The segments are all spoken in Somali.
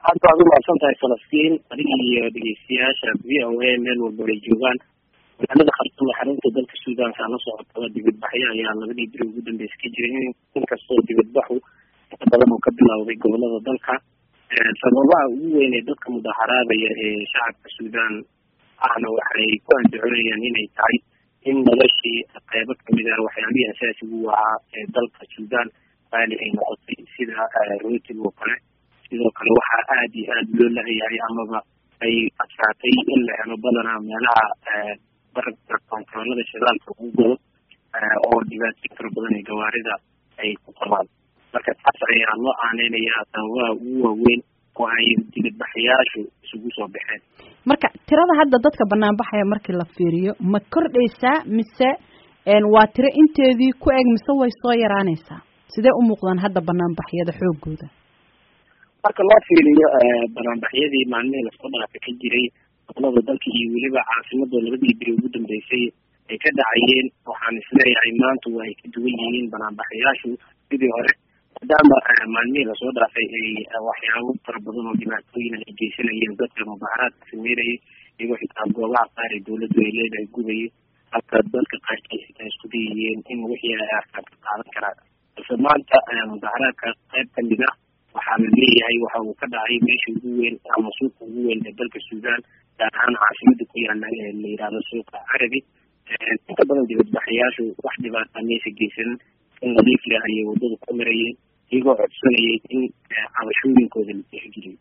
aad baad u mahadsantahay Falastiin adiga iyo dhegeystayaasha VOA meel walba ay joogaan. magaalada Khartoum xarunta dalka Suudaan ka la socota dibadbaxyo ayaa labadii beri ugu dambeysay ka jiray inkastoo dibadbaxu badan oo ka bilowday gobolada dalka. sababaha ugu weyn ee dadka mudaharaadaya ee shacabka Suudaan ahna waxay ku andacoonayaan inay tahay in noloshii qaybo kamid ah waxyaabihii asaasiga u ahaa ee dalka Suudaan ay noqotay sida rootiga oo kale. sidoo kale waxaa aad iyo aad loo leeyahay amaba ay adkaatay in la helo badanaa meelaha barabka kontaroolada shidaalka ugu galo oo dhibaatooyin fara badan ee gawaarida ay ku qabaan. marka taas ayaa loo aaneynayaa sababaha ugu waaweyn oo ay dibadbaxayaashu isugu soo baxeen. marka tirada hadda dadka banaanbaxaya markii la fiiriyo ma kordhaysaa mise waa tiro inteedii ku eg mise way soo yaraanaysaa? sidee u muuqdaan hadda banaanbaxyada xoogooda? marka loo fiiriyo banaanbaxyadii maalmihii lasoo dhaafay ka jiray gobolada dalka iyo weliba caasimada labadii beri ugu dambeysay ay ka dhacayeen, waxaan isleeyahay maanta waa ay ka duwan yihiin banaanbaxayaashu sidii hore, maadaama maalmihii lasoo dhaafay ay waxyaabo fara badan oo dhibaatooyin ay geysanayeen dadka mudaharaadka sameynayay, iyagoo xitaa goobaha qaar ee dawladdu ay leedahay gubayay, halka dadka qaarkiis ay isku dayayeen in wixii ay arkaan ka qaadan karaan. balse maanta mudaharaadka qayb kamid ah waxaa la leeyahay waxa uu ka dhacay meesha ugu weyn ama suuqa ugu weyn ee dalka Suudaan, gaar ahaan caasimada ku yaala ee la yidhaahdo suuqa Carabi. inta badan dibadbaxayaashu wax dhibaata maysa geysan, in nadiif leh ayay wadada ku marayeen iyagoo codsanayay in cabashooyinkooda la tixgeliyo.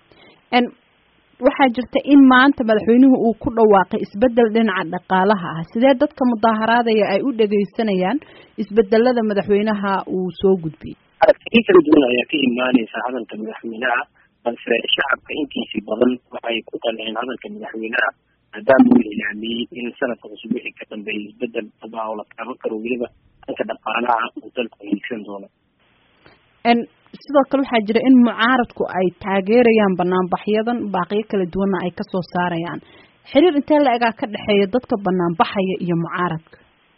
waxaa jirta in maanta madaxweynuhu uu ku dhawaaqay isbedel dhinaca dhaqaalaha ah. sidee dadka mudaharaadaya ay u dhageysanayaan isbedelada madaxweynaha uu soo gudbiyey? aragtiyo kala duwan ayaa ka imaaneysa hadalka madaxweynaha, balse shacabka intiisii badan waxay ku qanceen hadalka madaxweynaha maadaama uu ilaamiyey in sanadka cusub wixii ka dambeeyay isbedel daba oo la taaban karo weliba dhanka dhaqaalaha uu dalku hiigsan doono. sidoo kale waxaa jira in mucaaradku ay taageerayaan banaanbaxyadan, baaqiyo kala duwanna ay kasoo saarayaan. xiriir intee la egaa ka dhexeeya dadka banaanbaxaya iyo mucaaradka?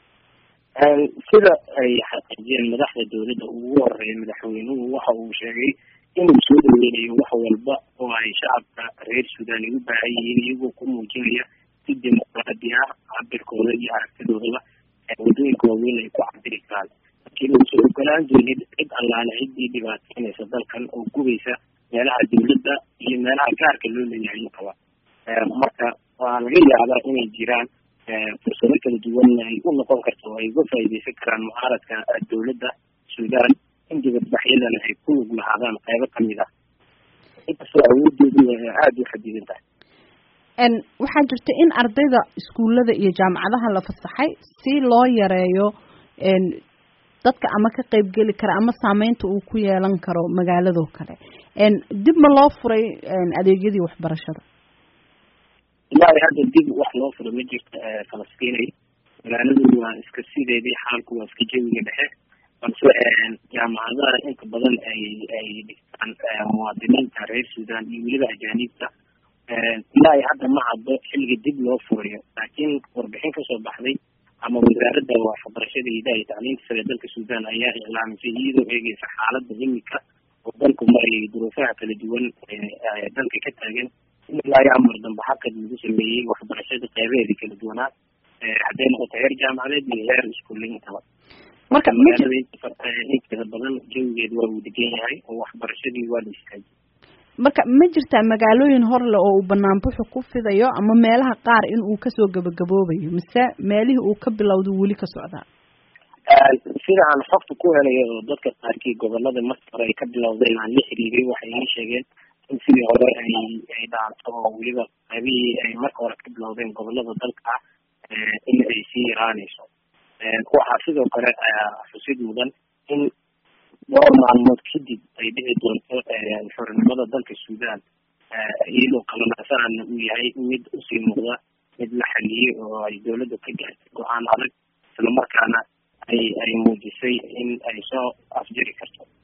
sida ay xaqiijiyeen madaxda dawladda ugu horeeya madaxweynuhu waxa uu sheegay inuu soo dhaweynayo wax walba oo ay shacabka reer Suudaan u baahan yihiin, iyagoo ku muujinaya si dimuqraadi ah cabirkooda iyo aragtidoodaba wadooyinka waaweyn ay ku cabiri karaan. laakiin uusan ogolaan doonin cid allaale ciddii dhibaateynaysa dalkan oo gubaysa meelaha dawladda iyo meelaha gaarka loo leeyahay intaba. marka waa laga yaabaa inay jiraan fursado kala duwan ay u noqon karto oo ay uga faa'iideysan karaan mucaaradka dawladda Suudaan in dibadbaxyadana ay ku lug lahaadaan qaybo kamid ah, inkastoo awoodoodu aada u xadidan tahay. waxaa jirta in ardayda iskuullada iyo jaamacadaha la fasaxay si loo yareeyo dadka ama ka qaybgeli kara ama saameynta uu ku yeelan karo magaaladoo kale. dib ma loo furay adeegyadii waxbarashada? ilaa hadda dib wax loo furo ma jirto Falastiinay. magaaladu waa iska sideedii, xaalku waa iska jawiga dhexe, balse jaamacadaha inta badan ay dhigtaan muwaadiniinta reer Suudaan iyo weliba ajaanibta. ilaa hadda ma caddo xilliga dib loo furayo, laakiin warbixin kasoo baxday ama wasaaradda waxbarashada iyo tacliinta sare dalka Suudaan ayaa iclaamisay iyadoo eegeysa xaaladda imika oo dalku marayay duruufaha kala duwan ee dalka ka taagan, ilaa amar dambe xaqad lagu sameeyey waxbarashada qaybaheeda kala duwanaa, hadday noqoto heer jaamacadeed iyo heer iskuullintaba. marka magaalada inteeda badan jawigeedu waa uu degan yahay oo waxbarashadii waa la istaajiyay. marka ma jirtaa magaalooyin horle oo uu banaanbuxu ku fidayo ama meelaha qaar in uu kasoo gabagaboobayo, mise meelihii uu ka bilowda weli ka socdaa? sida aan xogta ku helayo oo dadka qaarkii gobolada markii hore ay ka bilowdeen aan la xiriiray waxay ii sheegeen in sidii hore ay dhaanto oo weliba qaybihii ay marka hore ka bilowdeen gobolada dalka in ay sii yaraanayso. waxaa sidoo kale xusid mudan in dhowr maalmood kadib ay dhici doonto xornimada dalka Suudaan, iyadoo qabanaansanaana uu yahay mid usii muuqda mid la xaliyey oo ay dawladda ka gaartay go-aan adag, isla markaana ay muujisay in ay soo afjari karto